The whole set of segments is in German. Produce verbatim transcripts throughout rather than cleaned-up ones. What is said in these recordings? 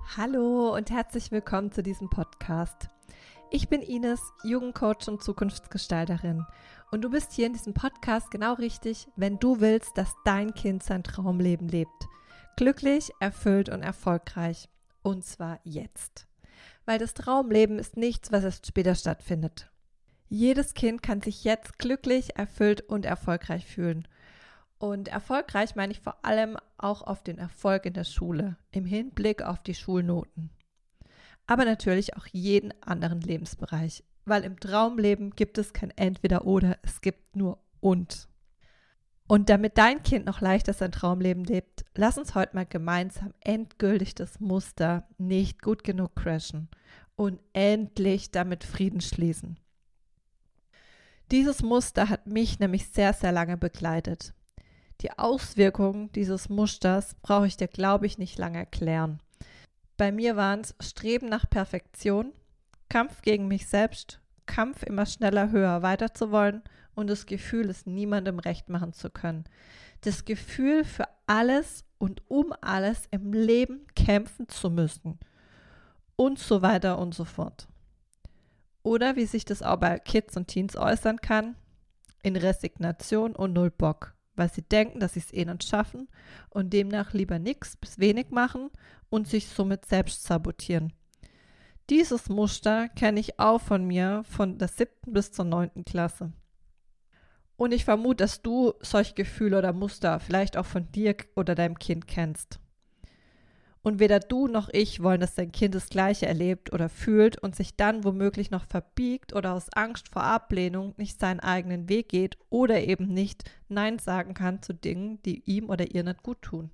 Hallo und herzlich willkommen zu diesem Podcast. Ich bin Ines, Jugendcoach und Zukunftsgestalterin und du bist hier in diesem Podcast genau richtig, wenn du willst, dass dein Kind sein Traumleben lebt. Glücklich, erfüllt und erfolgreich. Und zwar jetzt. Weil das Traumleben ist nichts, was erst später stattfindet. Jedes Kind kann sich jetzt glücklich, erfüllt und erfolgreich fühlen. Und erfolgreich meine ich vor allem auch auf den Erfolg in der Schule, im Hinblick auf die Schulnoten. Aber natürlich auch jeden anderen Lebensbereich, weil im Traumleben gibt es kein Entweder-Oder, es gibt nur Und. Und damit dein Kind noch leichter sein Traumleben lebt, lass uns heute mal gemeinsam endgültig das Muster nicht gut genug crashen und endlich damit Frieden schließen. Dieses Muster hat mich nämlich sehr, sehr lange begleitet. Die Auswirkungen dieses Musters brauche ich dir, glaube ich, nicht lange erklären. Bei mir waren es Streben nach Perfektion, Kampf gegen mich selbst, Kampf immer schneller, höher, weiter zu wollen und das Gefühl, es niemandem recht machen zu können. Das Gefühl, für alles und um alles im Leben kämpfen zu müssen und so weiter und so fort. Oder wie sich das auch bei Kids und Teens äußern kann, in Resignation und null Bock, weil sie denken, dass sie es eh nicht schaffen und demnach lieber nichts bis wenig machen und sich somit selbst sabotieren. Dieses Muster kenne ich auch von mir von der siebten bis zur neunten Klasse. Und ich vermute, dass du solche Gefühle oder Muster vielleicht auch von dir oder deinem Kind kennst. Und weder du noch ich wollen, dass dein Kind das Gleiche erlebt oder fühlt und sich dann womöglich noch verbiegt oder aus Angst vor Ablehnung nicht seinen eigenen Weg geht oder eben nicht Nein sagen kann zu Dingen, die ihm oder ihr nicht gut tun.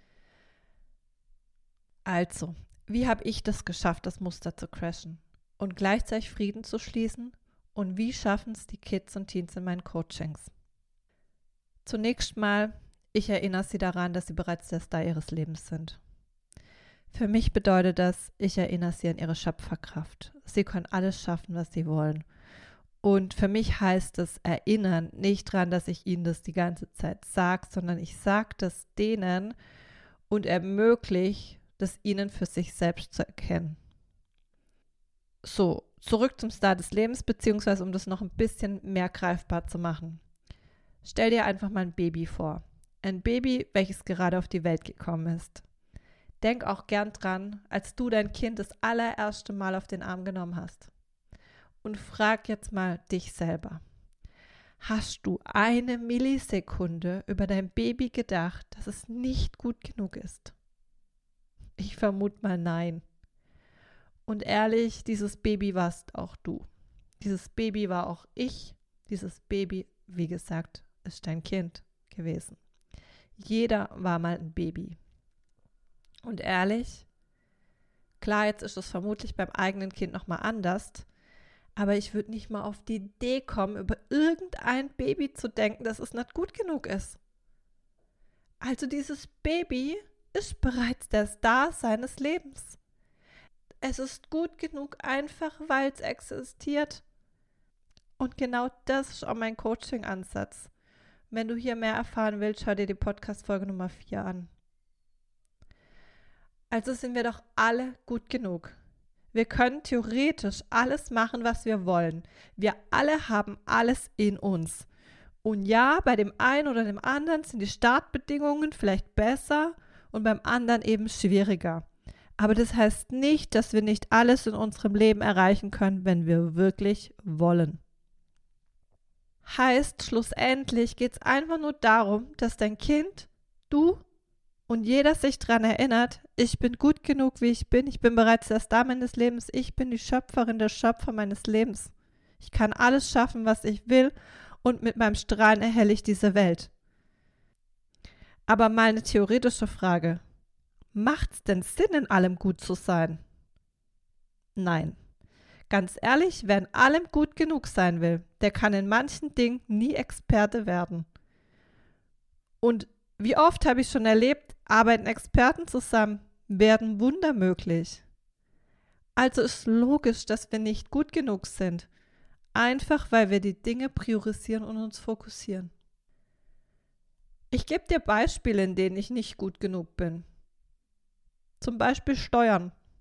Also, wie habe ich das geschafft, das Muster zu crashen und gleichzeitig Frieden zu schließen? Und wie schaffen es die Kids und Teens in meinen Coachings? Zunächst mal, ich erinnere sie daran, dass sie bereits der Star ihres Lebens sind. Für mich bedeutet das, ich erinnere sie an ihre Schöpferkraft. Sie können alles schaffen, was sie wollen. Und für mich heißt es erinnern nicht daran, dass ich ihnen das die ganze Zeit sage, sondern ich sage das denen und ermögliche das ihnen für sich selbst zu erkennen. So, zurück zum Start des Lebens, beziehungsweise um das noch ein bisschen mehr greifbar zu machen. Stell dir einfach mal ein Baby vor. Ein Baby, welches gerade auf die Welt gekommen ist. Denk auch gern dran, als du dein Kind das allererste Mal auf den Arm genommen hast. Und frag jetzt mal dich selber. Hast du eine Millisekunde über dein Baby gedacht, dass es nicht gut genug ist? Ich vermute mal nein. Und ehrlich, dieses Baby warst auch du. Dieses Baby war auch ich. Dieses Baby, wie gesagt, ist dein Kind gewesen. Jeder war mal ein Baby. Und ehrlich, klar, jetzt ist es vermutlich beim eigenen Kind nochmal anders, aber ich würde nicht mal auf die Idee kommen, über irgendein Baby zu denken, dass es nicht gut genug ist. Also dieses Baby ist bereits der Star seines Lebens. Es ist gut genug, einfach weil es existiert. Und genau das ist auch mein Coaching-Ansatz. Wenn du hier mehr erfahren willst, schau dir die Podcast-Folge Nummer vier an. Also sind wir doch alle gut genug. Wir können theoretisch alles machen, was wir wollen. Wir alle haben alles in uns. Und ja, bei dem einen oder dem anderen sind die Startbedingungen vielleicht besser und beim anderen eben schwieriger. Aber das heißt nicht, dass wir nicht alles in unserem Leben erreichen können, wenn wir wirklich wollen. Heißt, schlussendlich geht es einfach nur darum, dass dein Kind, du und jeder sich daran erinnert, ich bin gut genug, wie ich bin, ich bin bereits der Star meines Lebens, ich bin die Schöpferin, der Schöpfer meines Lebens. Ich kann alles schaffen, was ich will und mit meinem Strahlen erhelle ich diese Welt. Aber mal eine theoretische Frage. Macht's denn Sinn, in allem gut zu sein? Nein. Ganz ehrlich, wer in allem gut genug sein will, der kann in manchen Dingen nie Experte werden. Und wie oft habe ich schon erlebt, arbeiten Experten zusammen, werden Wunder möglich. Also ist logisch, dass wir nicht gut genug sind, einfach weil wir die Dinge priorisieren und uns fokussieren. Ich gebe dir Beispiele, in denen ich nicht gut genug bin. Zum Beispiel Steuern.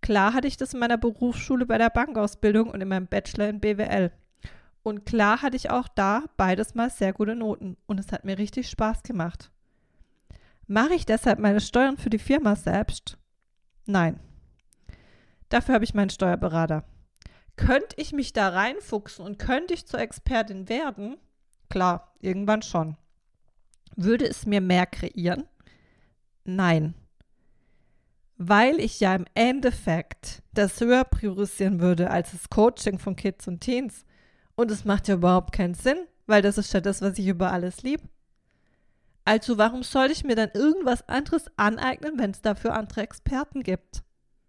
Klar hatte ich das in meiner Berufsschule bei der Bankausbildung und in meinem Bachelor in B W L. Und klar hatte ich auch da beides mal sehr gute Noten und es hat mir richtig Spaß gemacht. Mache ich deshalb meine Steuern für die Firma selbst? Nein. Dafür habe ich meinen Steuerberater. Könnte ich mich da reinfuchsen und könnte ich zur Expertin werden? Klar, irgendwann schon. Würde es mir mehr kreieren? Nein. Weil ich ja im Endeffekt das höher priorisieren würde als das Coaching von Kids und Teens. Und es macht ja überhaupt keinen Sinn, weil das ist ja das, was ich über alles liebe. Also warum sollte ich mir dann irgendwas anderes aneignen, wenn es dafür andere Experten gibt?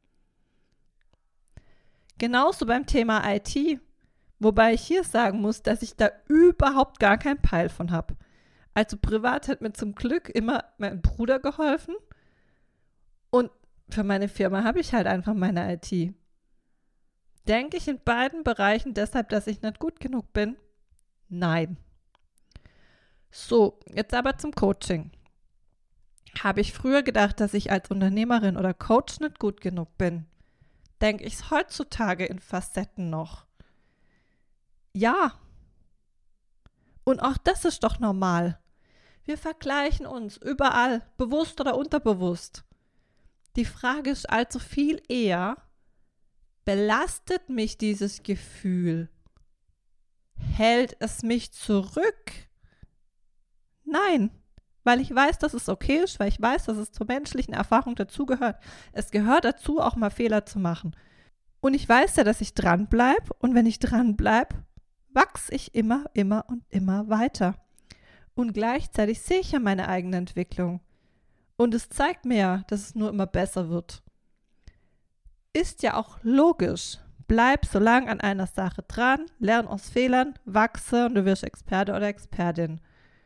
Genauso beim Thema I T, wobei ich hier sagen muss, dass ich da überhaupt gar keinen Peil von habe. Also privat hat mir zum Glück immer mein Bruder geholfen und für meine Firma habe ich halt einfach meine I T. Denke ich in beiden Bereichen deshalb, dass ich nicht gut genug bin? Nein. So, jetzt aber zum Coaching. Habe ich früher gedacht, dass ich als Unternehmerin oder Coach nicht gut genug bin? Denke ich es heutzutage in Facetten noch? Ja. Und auch das ist doch normal. Wir vergleichen uns überall, bewusst oder unterbewusst. Die Frage ist also viel eher, belastet mich dieses Gefühl? Hält es mich zurück? Nein, weil ich weiß, dass es okay ist, weil ich weiß, dass es zur menschlichen Erfahrung dazugehört. Es gehört dazu, auch mal Fehler zu machen. Und ich weiß ja, dass ich dranbleibe und wenn ich dranbleibe, wachse ich immer, immer und immer weiter. Und gleichzeitig sehe ich ja meine eigene Entwicklung. Und es zeigt mir ja, dass es nur immer besser wird. Ist ja auch logisch. Bleib so lange an einer Sache dran, lern aus Fehlern, wachse und du wirst Experte oder Expertin.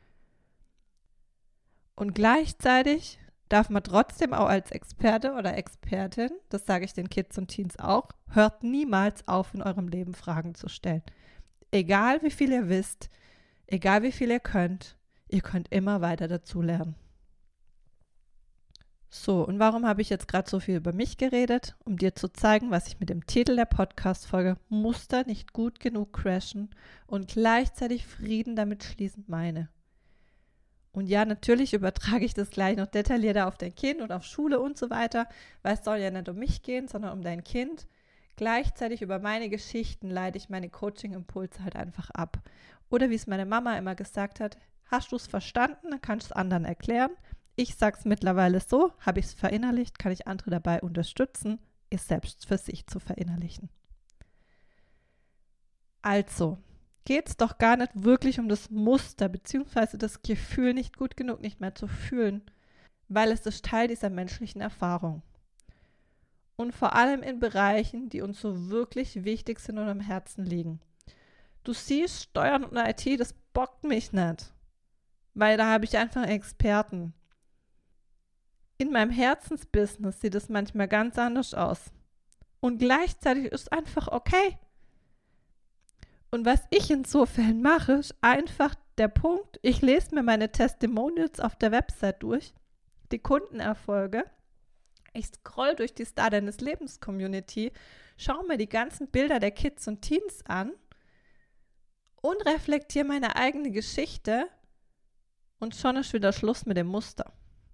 Und gleichzeitig darf man trotzdem auch als Experte oder Expertin, das sage ich den Kids und Teens auch, hört niemals auf, in eurem Leben Fragen zu stellen. Egal wie viel ihr wisst, egal wie viel ihr könnt, ihr könnt immer weiter dazulernen. So, und warum habe ich jetzt gerade so viel über mich geredet? Um dir zu zeigen, was ich mit dem Titel der Podcast-Folge Muster nicht gut genug crashen und gleichzeitig Frieden damit schließend meine. Und ja, natürlich übertrage ich das gleich noch detaillierter auf dein Kind und auf Schule und so weiter, weil es soll ja nicht um mich gehen, sondern um dein Kind. Gleichzeitig über meine Geschichten leite ich meine Coaching-Impulse halt einfach ab. Oder wie es meine Mama immer gesagt hat, hast du es verstanden, dann kannst du es anderen erklären. Ich sage es mittlerweile so, habe ich es verinnerlicht, kann ich andere dabei unterstützen, es selbst für sich zu verinnerlichen. Also, geht es doch gar nicht wirklich um das Muster bzw. das Gefühl, nicht gut genug nicht mehr zu fühlen, weil es ist Teil dieser menschlichen Erfahrung. Und vor allem in Bereichen, die uns so wirklich wichtig sind und am Herzen liegen. Du siehst, Steuern und I T, das bockt mich nicht, weil da habe ich einfach Experten. In meinem Herzensbusiness sieht es manchmal ganz anders aus. Und gleichzeitig ist es einfach okay. Und was ich in so Fällen mache, ist einfach der Punkt, ich lese mir meine Testimonials auf der Website durch, die Kundenerfolge, ich scroll durch die Star deines Lebens Community, schaue mir die ganzen Bilder der Kids und Teens an und reflektiere meine eigene Geschichte und schon ist wieder Schluss mit dem Muster.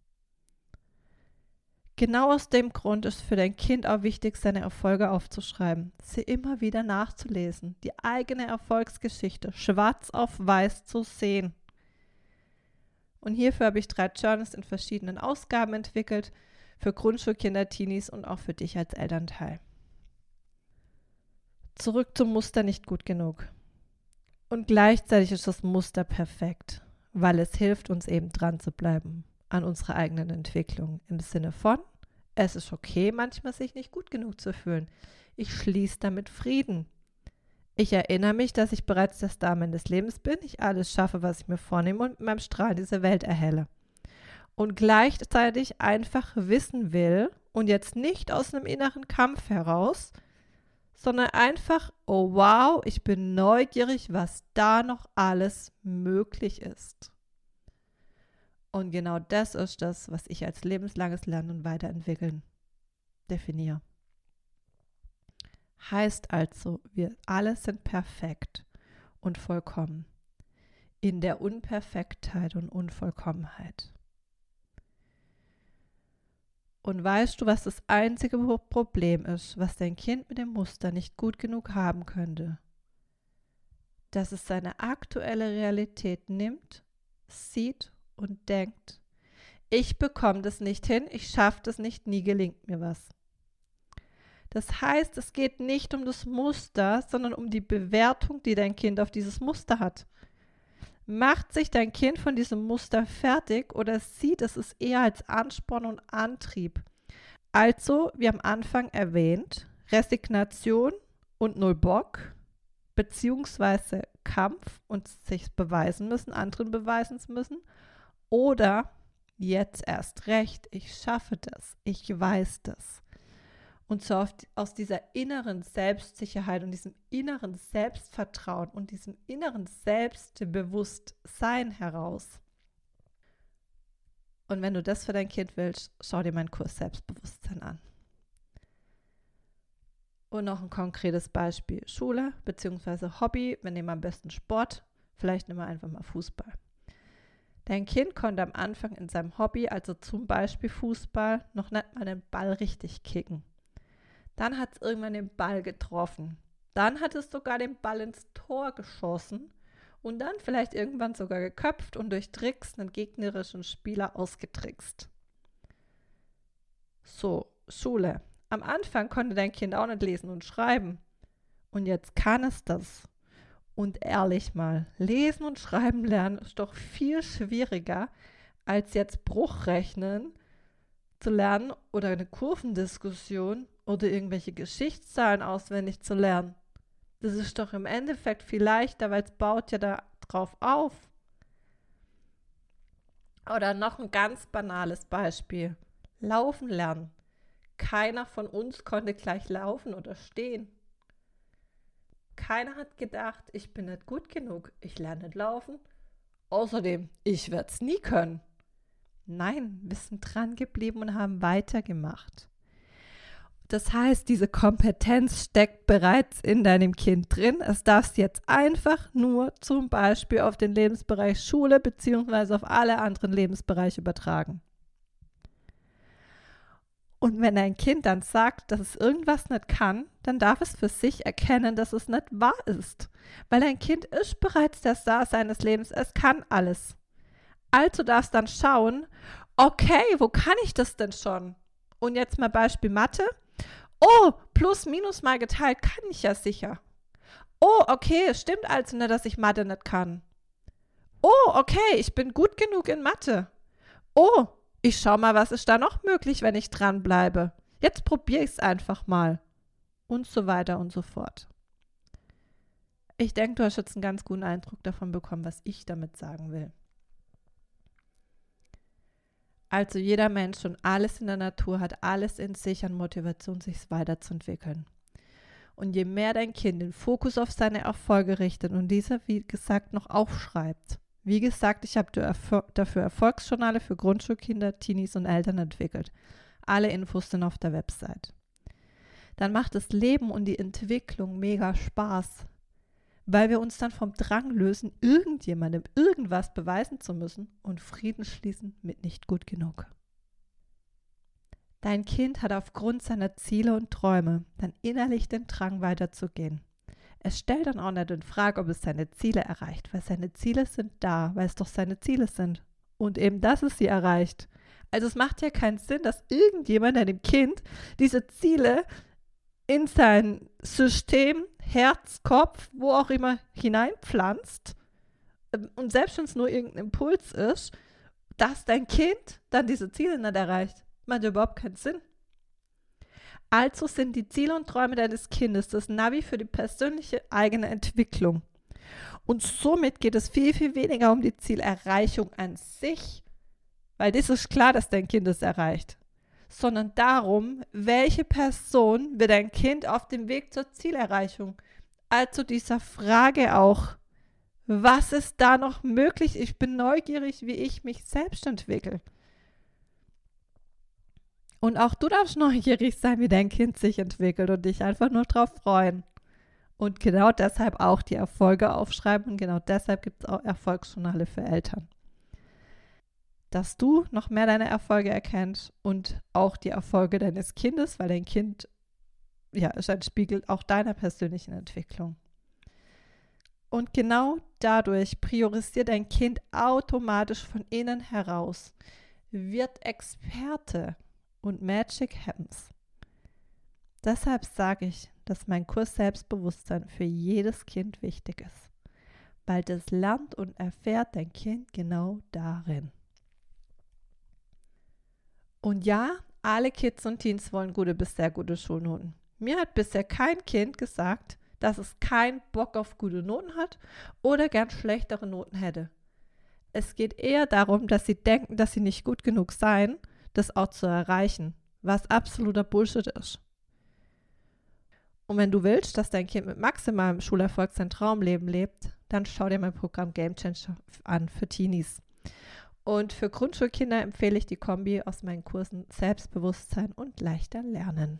Genau aus dem Grund ist für dein Kind auch wichtig, seine Erfolge aufzuschreiben, sie immer wieder nachzulesen, die eigene Erfolgsgeschichte schwarz auf weiß zu sehen. Und hierfür habe ich drei Journals in verschiedenen Ausgaben entwickelt, für Grundschulkinder, Teenies und auch für dich als Elternteil. Zurück zum Muster nicht gut genug. Und gleichzeitig ist das Muster perfekt, weil es hilft uns eben dran zu bleiben an unserer eigenen Entwicklung im Sinne von, es ist okay, manchmal sich nicht gut genug zu fühlen. Ich schließe damit Frieden. Ich erinnere mich, dass ich bereits der Star meines Lebens bin, ich alles schaffe, was ich mir vornehme und mit meinem Strahl diese Welt erhelle. Und gleichzeitig einfach wissen will und jetzt nicht aus einem inneren Kampf heraus, sondern einfach, oh wow, ich bin neugierig, was da noch alles möglich ist. Und genau das ist das, was ich als lebenslanges Lernen und Weiterentwickeln definiere. Heißt also, wir alle sind perfekt und vollkommen. In der Unperfektheit und Unvollkommenheit. Und weißt du, was das einzige Problem ist, was dein Kind mit dem Muster nicht gut genug haben könnte? Dass es seine aktuelle Realität nimmt, sieht und denkt, ich bekomme das nicht hin, ich schaffe das nicht, nie gelingt mir was. Das heißt, es geht nicht um das Muster, sondern um die Bewertung, die dein Kind auf dieses Muster hat. Macht sich dein Kind von diesem Muster fertig oder sieht es es eher als Ansporn und Antrieb? Also, wie am Anfang erwähnt, Resignation und null Bock, beziehungsweise Kampf und sich beweisen müssen, anderen beweisen müssen, oder jetzt erst recht, ich schaffe das, ich weiß das. Und so aus dieser inneren Selbstsicherheit und diesem inneren Selbstvertrauen und diesem inneren Selbstbewusstsein heraus. Und wenn du das für dein Kind willst, schau dir meinen Kurs Selbstbewusstsein an. Und noch ein konkretes Beispiel. Schule bzw. Hobby, wir nehmen am besten Sport, vielleicht nehmen wir einfach mal Fußball. Dein Kind konnte am Anfang in seinem Hobby, also zum Beispiel Fußball, noch nicht mal den Ball richtig kicken. Dann hat es irgendwann den Ball getroffen. Dann hat es sogar den Ball ins Tor geschossen und dann vielleicht irgendwann sogar geköpft und durch Tricks einen gegnerischen Spieler ausgetrickst. So, Schule. Am Anfang konnte dein Kind auch nicht lesen und schreiben. Und jetzt kann es das. Und ehrlich mal, lesen und schreiben lernen ist doch viel schwieriger, als jetzt Bruchrechnen zu lernen oder eine Kurvendiskussion oder irgendwelche Geschichtszahlen auswendig zu lernen. Das ist doch im Endeffekt viel leichter, weil es baut ja da drauf auf. Oder noch ein ganz banales Beispiel. Laufen lernen. Keiner von uns konnte gleich laufen oder stehen. Keiner hat gedacht, ich bin nicht gut genug, ich lerne nicht laufen. Außerdem, ich werde es nie können. Nein, wir sind dran geblieben und haben weitergemacht. Das heißt, diese Kompetenz steckt bereits in deinem Kind drin. Es darfst jetzt einfach nur zum Beispiel auf den Lebensbereich Schule bzw. auf alle anderen Lebensbereiche übertragen. Und wenn dein Kind dann sagt, dass es irgendwas nicht kann, dann darf es für sich erkennen, dass es nicht wahr ist. Weil dein Kind ist bereits der Star seines Lebens, es kann alles. Also darfst dann schauen, okay, wo kann ich das denn schon? Und jetzt mal Beispiel Mathe. Oh, plus, minus mal geteilt kann ich ja sicher. Oh, okay, es stimmt also nicht, dass ich Mathe nicht kann. Oh, okay, ich bin gut genug in Mathe. Oh, ich schau mal, was ist da noch möglich, wenn ich dranbleibe. Jetzt probiere ich es einfach mal. Und so weiter und so fort. Ich denke, du hast jetzt einen ganz guten Eindruck davon bekommen, was ich damit sagen will. Also jeder Mensch und alles in der Natur hat alles in sich an Motivation, sich weiterzuentwickeln. Und je mehr dein Kind den Fokus auf seine Erfolge richtet und dieser, wie gesagt, noch aufschreibt. Wie gesagt, ich habe dafür Erfolgsjournale für Grundschulkinder, Teenies und Eltern entwickelt. Alle Infos sind auf der Website. Dann macht das Leben und die Entwicklung mega Spaß, weil wir uns dann vom Drang lösen, irgendjemandem irgendwas beweisen zu müssen und Frieden schließen mit nicht gut genug. Dein Kind hat aufgrund seiner Ziele und Träume dann innerlich den Drang weiterzugehen. Es stellt dann auch nicht in Frage, ob es seine Ziele erreicht, weil seine Ziele sind da, weil es doch seine Ziele sind. Und eben, dass es sie erreicht. Also es macht ja keinen Sinn, dass irgendjemand einem Kind diese Ziele in sein System, Herz, Kopf, wo auch immer hineinpflanzt und selbst wenn es nur irgendein Impuls ist, dass dein Kind dann diese Ziele nicht erreicht, macht überhaupt keinen Sinn. Also sind die Ziele und Träume deines Kindes das Navi für die persönliche eigene Entwicklung. Und somit geht es viel, viel weniger um die Zielerreichung an sich, weil das ist klar, dass dein Kind es erreicht, sondern darum, welche Person wird dein Kind auf dem Weg zur Zielerreichung? Also dieser Frage auch, was ist da noch möglich? Ich bin neugierig, wie ich mich selbst entwickle. Und auch du darfst neugierig sein, wie dein Kind sich entwickelt und dich einfach nur drauf freuen. Und genau deshalb auch die Erfolge aufschreiben und genau deshalb gibt es auch Erfolgsjournale für Eltern. Dass du noch mehr deine Erfolge erkennst und auch die Erfolge deines Kindes, weil dein Kind ja ist ein Spiegel auch deiner persönlichen Entwicklung. Und genau dadurch priorisiert dein Kind automatisch von innen heraus, wird Experte und Magic happens. Deshalb sage ich, dass mein Kurs Selbstbewusstsein für jedes Kind wichtig ist, weil das lernt und erfährt dein Kind genau darin. Und ja, alle Kids und Teens wollen gute bis sehr gute Schulnoten. Mir hat bisher kein Kind gesagt, dass es keinen Bock auf gute Noten hat oder gern schlechtere Noten hätte. Es geht eher darum, dass sie denken, dass sie nicht gut genug seien, das auch zu erreichen, was absoluter Bullshit ist. Und wenn du willst, dass dein Kind mit maximalem Schulerfolg sein Traumleben lebt, dann schau dir mein Programm Game Changer an für Teenies. Und für Grundschulkinder empfehle ich die Kombi aus meinen Kursen Selbstbewusstsein und leichter Lernen.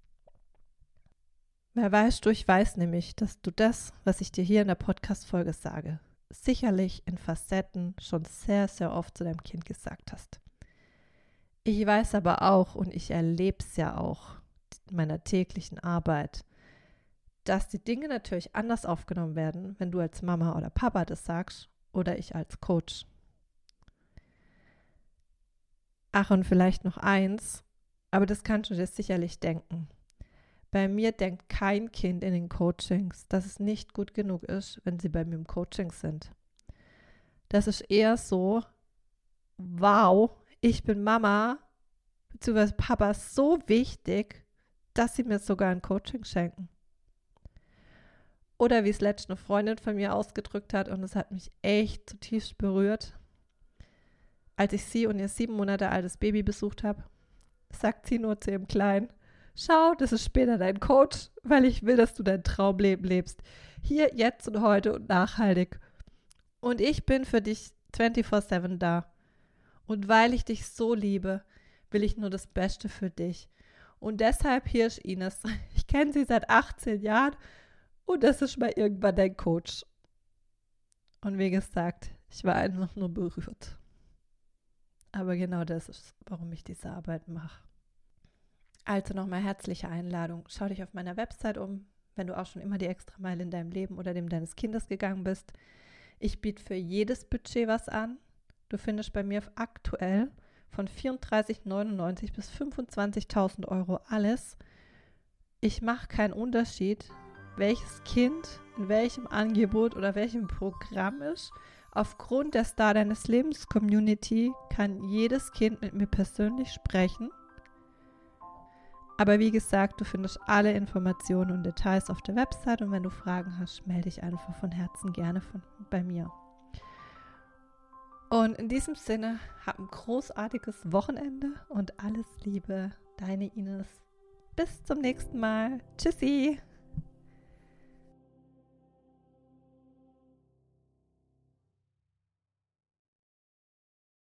Wer weiß, du, ich weiß nämlich, dass du das, was ich dir hier in der Podcast-Folge sage, sicherlich in Facetten schon sehr, sehr oft zu deinem Kind gesagt hast. Ich weiß aber auch und ich erlebe es ja auch in meiner täglichen Arbeit, dass die Dinge natürlich anders aufgenommen werden, wenn du als Mama oder Papa das sagst oder ich als Coach. Ach, und vielleicht noch eins, aber das kannst du dir sicherlich denken. Bei mir denkt kein Kind in den Coachings, dass es nicht gut genug ist, wenn sie bei mir im Coaching sind. Das ist eher so, wow, ich bin Mama bzw. Papa so wichtig, dass sie mir sogar ein Coaching schenken. Oder wie es letztens eine Freundin von mir ausgedrückt hat und es hat mich echt zutiefst berührt. Als ich sie und ihr sieben Monate altes Baby besucht habe, sagt sie nur zu ihrem Kleinen, schau, das ist später dein Coach, weil ich will, dass du dein Traumleben lebst. Hier, jetzt und heute und nachhaltig. Und ich bin für dich vierundzwanzig sieben da. Und weil ich dich so liebe, will ich nur das Beste für dich. Und deshalb hier ist Ines. Ich kenne sie seit achtzehn Jahren und das ist mal irgendwann dein Coach. Und wie gesagt, ich war einfach nur berührt. Aber genau das ist, warum ich diese Arbeit mache. Also nochmal herzliche Einladung. Schau dich auf meiner Website um, wenn du auch schon immer die Extrameile in deinem Leben oder dem deines Kindes gegangen bist. Ich biete für jedes Budget was an. Du findest bei mir aktuell von vierunddreißig neunundneunzig bis fünfundzwanzigtausend Euro alles. Ich mache keinen Unterschied, welches Kind in welchem Angebot oder welchem Programm ist. Aufgrund der Star deines Lebens Community kann jedes Kind mit mir persönlich sprechen. Aber wie gesagt, du findest alle Informationen und Details auf der Website und wenn du Fragen hast, melde dich einfach von Herzen gerne von, bei mir. Und in diesem Sinne, hab ein großartiges Wochenende und alles Liebe, deine Ines. Bis zum nächsten Mal. Tschüssi!